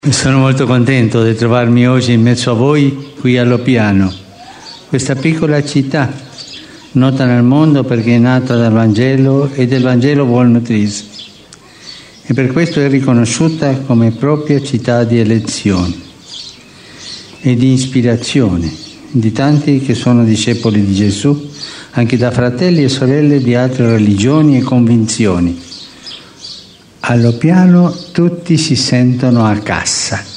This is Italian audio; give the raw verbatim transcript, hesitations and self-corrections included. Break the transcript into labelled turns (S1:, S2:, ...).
S1: Sono molto contento di trovarmi oggi in mezzo a voi qui a Lopiano, questa piccola città nota nel mondo perché è nata dal Vangelo e del Vangelo vuol nutrirsi, e per questo è riconosciuta come propria città di elezione e di ispirazione di tanti che sono discepoli di Gesù, anche da fratelli e sorelle di altre religioni e convinzioni. A Lopiano tutti si sentono a casa.